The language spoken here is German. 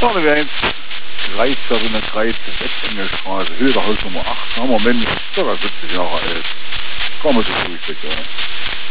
1, Kreisverbindung Kreis, Westengelsstraße, Höhe Haus Nummer 8, haben wir Menschen, ca. 70 Jahre alt. Kann man sich ruhig bitte.